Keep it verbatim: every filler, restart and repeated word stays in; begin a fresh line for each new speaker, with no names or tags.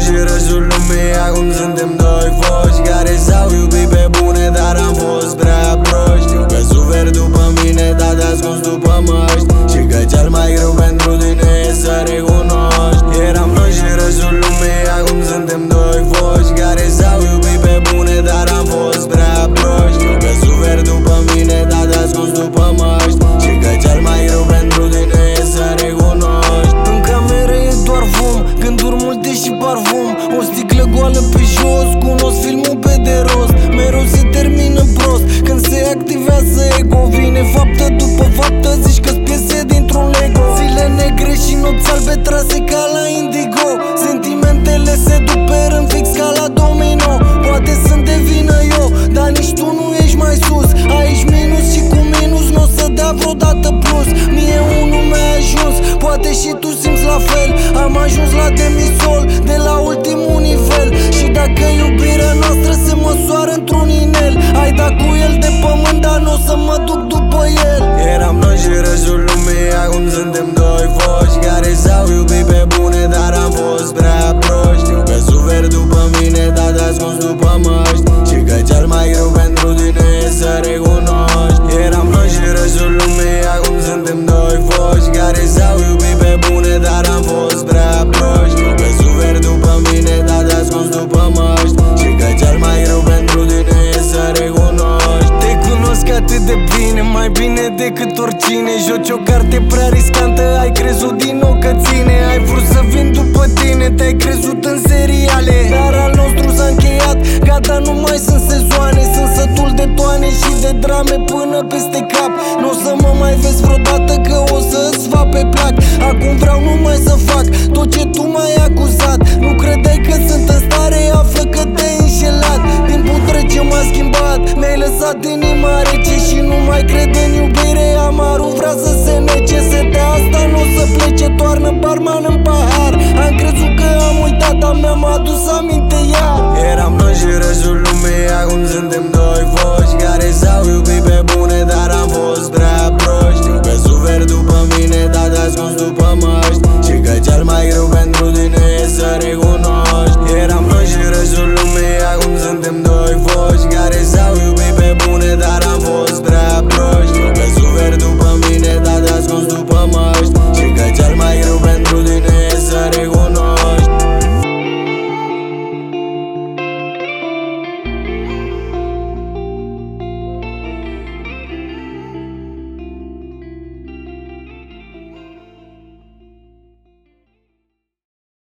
și restul lumii. Acum suntem doi foști care s-au iubit pe bune, dar am fost prea proști. Știu că suferi după mine, dar te ascunzi după măști, și că cel mai greu pentru tine e să recunoști. Eram noi și restul lumii, acum suntem doi foști care s-au iubit pe bune, dar am fost prea proști. Știu că suferi după mine, dar te ascunzi după măști, și că cel mai greu pentru tine e să recunoști.
În cameră e doar fum, gânduri multe și parfum, o sticlă goală pe jos, cunosc filmul pe de rost. Mereu se termină prost, când se activează ego, vine faptă după faptă, zici că-s piese dintr-un Lego. Zile negre și nopți albe trase ca la Indigo, sentimentele se duc pe rând fix ca la domino. Poate sunt de vină eu, dar nici tu nu ești mai sus. Aici minus și cu minus n-o să dea vreodată plus. Mie unul mi-a ajuns, poate și tu simți la fel. Am ajuns la demisol, de la ultimul nivel, și dacă iubirea noastră se măsoară într-un inel, ai dat cu el de pământ, dar n-o să mă duc după el.
Eram noi și restul lumii, acum suntem doi foști care s-au iubit pe bune, dar am fost prea proști. Știu că suferi după mine, dar te ascunzi după măști, și că cel mai greu pentru tine e să recunoști. Eram noi și restul lumii, acum suntem doi foști care s-au iubit pe bune, dar am fost prea proști. Știu că suferi după mine, dar te ascunzi după măști, și că cel mai greu pentru tine e să recunoști.
Te cunosc atât de bine, mai bine decât oricine. Joci o carte prea riscantă, ai crezut din nou că ține. Ai vrut să vin după tine, te-ai crezut în seriale, dar al nostru s-a încheiat, gata, nu mai sunt sezoane. Sunt sătul de toane și de drame până peste cap. N-o să mă mai vezi vreodată, că o să-ți va pe plac. Acum vreau numai să fac tot ce tu m-ai acuzat. Nu credeai că sunt în stare, află că te-ai înșelat. Timpul trece, m-a schimbat, mi-ai lăsat inima rece și nu mai crede în iubire. Amarul vrea să se nece, setea asta n-o să plece, toarnă barman în pahar. Am crezut că am uitat, dar mi-am adus aminte iar.
Eram